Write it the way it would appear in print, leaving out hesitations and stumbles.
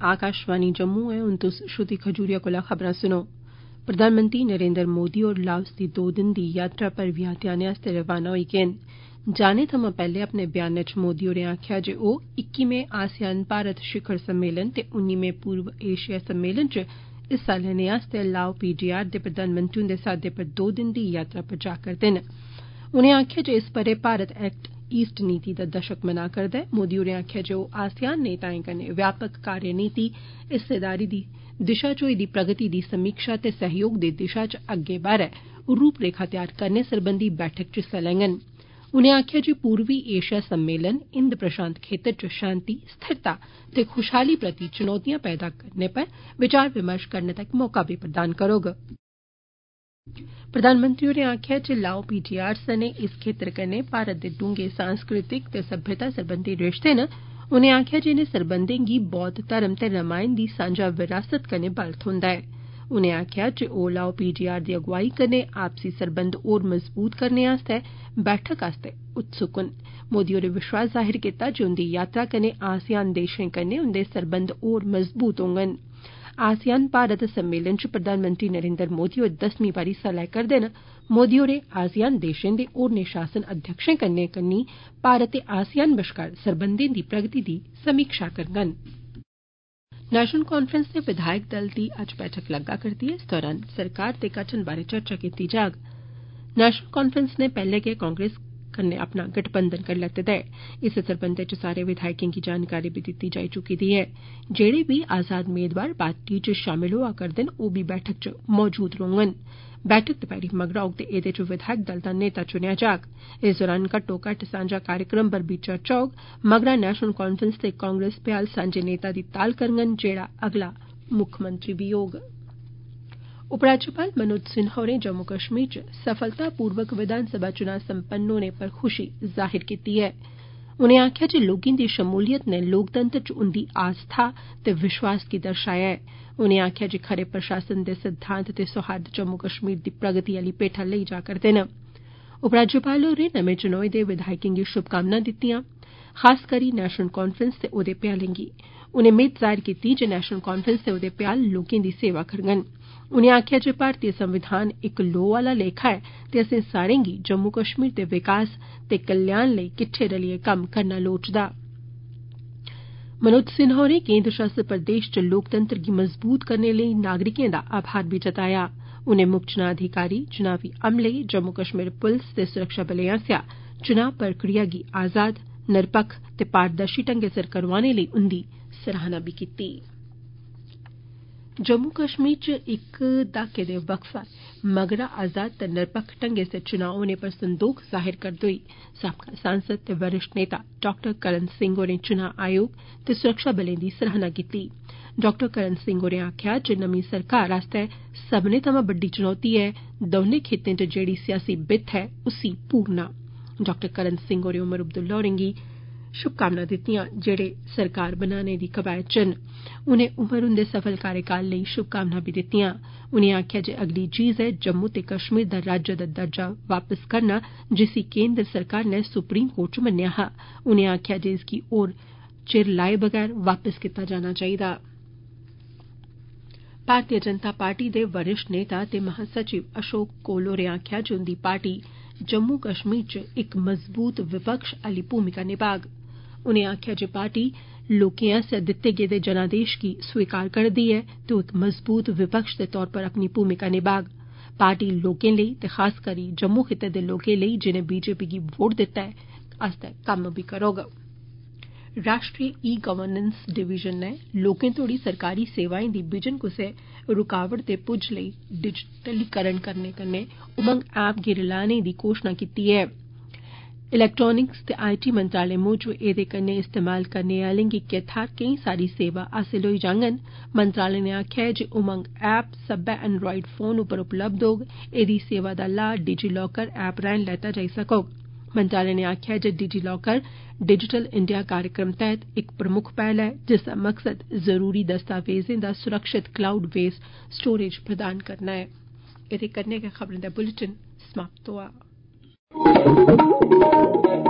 आकाशवाणी जम्मू है। हुन तुस श्रुति खजूरिया कोला खबरां सुनो। प्रधानमंत्री नरेंद्र मोदी होर लाओस दी 2 दिन दी यात्रा पर व्यात आने आस्तै रवाना होई गे न। जाने थमां पैहले अपने बयानै च मोदी होरें आखेआ जे ओह 21वें आसियान भारत शिखर सम्मेलन ते 19वें पूर्व एशिया सम्मेलन च हिस्सा लैने आस्तै लाओ पीडीआर दे प्रधानमंत्री हुंदे साद्दे पर 2 दिन दी यात्रा पर जा करदे न। उनें आखेआ जे इस ब'रे भारत एक्ट ईस्ट नीति दा दशक मना करदा ऐ। मोदी होरें आखेआ जे ओह आसियान नेताएं कन्नै व्यापक कार्यनीति हिस्सेदारी दी दिशा च होई दी प्रगति दी समीक्षा ते सहयोग दी दिशा च अग्गै बारै रूपरेखा तैयार करने सरबंधी बैठक च हिस्सा लैङन। उनें आखेआ जे पूर्वी एशिया सम्मेलन हिंद प्रशांत खेतर च शांति स्थिरता ते खुशहाली प्रति चुनौतियां पैदा करने पर विचार विमर्श करने दा इक मौका बी प्रदान करोग। प्रधानमंत्री होरें आखेआ जे लाओ पीडीआर सने इस खेतर कन्नै भारत दे डूंगे सांस्कृतिक ते सभ्यता सरबंधी रिश्ते न। उनें आखेआ जे इनें सरबंधें गी बौद्ध धर्म ते रामायण दी सांझा विरासत कन्नै बल थ्होंदा ऐ। उनें आखेआ जे ओह लाओ पीडीआर दी अगुवाई कन्नै आपसी सरबंध होर मजबूत करने आस्तै बैठक आस्तै उत्सुक न। मोदी होरें विश्वास जाहिर कीता जे उंदी यात्रा कन्नै आसियान देशें कन्नै उंदे सरबंध होर मजबूत होङन। आसियान भारत सम्मेलन च प्रधानमंत्री नरेंद्र मोदी होर 10वीं बारी हिस्सा लै करदे न। मोदी होरें आसियान देशें दे होरनें शासन अध्यक्षें कन्नै भारत ते आसियान बश्कार सरबंधें दी प्रगति दी समीक्षा करङन। नेशनल कांफ्रेंस दे विधायक दल दी अज्ज बैठक लग्गा करदी ऐ। इस दौरान सरकार दे गठन बारै चर्चा कीती जाग। नेशनल कांफ्रेंस नै पैहले गै कांग्रेस कन्नै अपना गठबंधन करी लैते दा ऐ। इस सरबंधै च सारे विधायकें गी जानकारी बी दित्ती जाई चुकी दी ऐ। जेड़े बी आजाद मेदवार पार्टी च शामल होआ करदे न ओह बी बैठक च मौजूद रौह्ङन। बैठक दपैह्री मगरा होग ते एह्दे च विधायक दल दा नेता चुनेआ जाग। इस दौरान घट्टो घट्ट सांझा कार्यक्रम पर बी चर्चा होग। मगरा नेशनल कांफ्रेंस ते कांग्रेस भ्याल सांझे नेता दी ताल करङन जेड़ा अगला मुक्खमंत्री बी होग। उपराज्यपाल मनोज सिन्हा होरें जम्मू कश्मीर च सफलतापूर्वक विधानसभा चुनां सम्पन्न होने पर खुशी जाहिर कीती ऐ। उनें आखेआ जे लोकें दी शमूलियत नै लोकतंत्र च उंदी आस्था ते विश्वास गी दर्शाया ऐ। उनें आखेआ जे खरे प्रशासन दे सिद्धांत ते सौहार्द जम्मू कश्मीर दी प्रगति आली पेठा लेई जा करदे न। उपराज्यपाल होरें नमें चुनोए दे विधायकें गी शुभकामनां दित्तिआं खास करी नेशनल कांफ्रेंस ते ओहदे भ्यालें गी। उनें मेद जाहिर कीती जे नेशनल कांफ्रेंस ते ओहदे भ्याल लोकें दी सेवा करङन। उनें आखेआ जे भारतीय संविधान इक लोऽ आला लेखा ऐ ते असें सारें गी जम्मू कश्मीर दे विकास ते कल्याण लेई किट्ठे रलियै कम्म करना लोड़चदा। मनोज सिन्हा होरें केन्द्र शासित प्रदेश च लोकतंत्र गी मजबूत करने लेई नागरिकें दा आभार बी जताया। उनें मुक्ख चुनां अधिकारी चुनावी अमले जम्मू कश्मीर पुलस ते सुरक्षाबलें आसेआ चुनां प्रक्रिया गी आजाद निरपक्ख ते पारदर्शी ढंगै सिर करोआने लेई उंदी सराहना बी कीती। जम्मू कश्मीर च इक दहाके दे वक्फे मगरा आजाद ते निरपक्ख ढंगै सिर चुनां होने पर संदोख जाहिर करदे होई साबका सांसद ते वरिष्ठ नेता डाक्टर करण सिंह होरें चुनां आयोग ते सुरक्षाबलें दी सराहना कीती। डाक्टर करण सिंह होरें आखेआ जे नमीं सरकार आस्तै सब्भनें थमां बड्डी चुनौती ऐ दौनें खित्तें च जेड़ी सियासी बित्थ ऐ उसी पूरना। डाक्टर करण सिंह होरें उमर अब्दुल्ला होरें गी शुभकामनां दित्तिआं जेड़े सरकार बनाने दी कवायद च न। उनें उमर हुंदे सफल कार्यकाल लेई शुभकामनां बी दित्तिआं। उनें आखेआ जे अगली चीज ऐ जम्मू ते कश्मीर दा राज्य दा दर्जा वापस करना जिसी केन्द्र सरकार नै सुप्रीम कोर्ट च मन्नेआ हा। उनें आखेआ जे इसगी होर चिर लाए बगैर वापस कीता जाना चाहिदा। भारतीय जनता पार्टी दे वरिष्ठ नेता ते महासचिव अशोक कौल होरें आखेआ जे उंदी पार्टी जम्मू कश्मीर च इक मजबूत विपक्ष आली भूमिका निभाग। उनें आखेआ जे पार्टी लोकें आसेआ दित्ते गेदे जनादेश गी स्वीकार करदी ऐ ते ओह इक मजबूत विपक्ष दे तौर पर अपनी भूमिका निभाग। पार्टी लोकें लेई ते खास करी जम्मू खित्ते दे लोकें लेई जिनें बीजेपी गी वोट दित्ता ऐ आस्तै कम्म बी करोग। राष्ट्रीय ई गवर्नेंस डिवीजन नै लोकें तोड़ी सरकारी सेवाएं दी बिजन कुसै रुकावट दे पुज्ज लेई डिजिटलीकरण करने कन्नै उमंग ऐप गी रलाने दी घोषणा कीती ऐ। इलैक्ट्रानिक्स ते आईटी मंत्रालय मूजब एह्दे कन्नै इस्तेमाल करने आह्लें गी इक्कै थाह्र केईं सारी सेवा हासल होई जाङन। मंत्रालय नै आखेआ ऐ जे उमंग ऐप सब्बै एंड्रायड फोन उप्पर उपलब्ध होग। एह्दी सेवा दा लाह् डिजी लॉकर ऐप राएं लैता जाई सकोग। मंत्रालय नै आखेआ जे डिजी लॉकर डिजिटल इंडिया कार्यक्रम तैह्त इक प्रमुख पैह्ल ऐ जिसदा मकसद जरूरी दस्तावेजें दा सुरक्षित क्लाउड बेस्ड स्टोरेज प्रदान करना ऐ। एह्दे कन्नै गै खबरें दा बुलेटिन समाप्त होआ।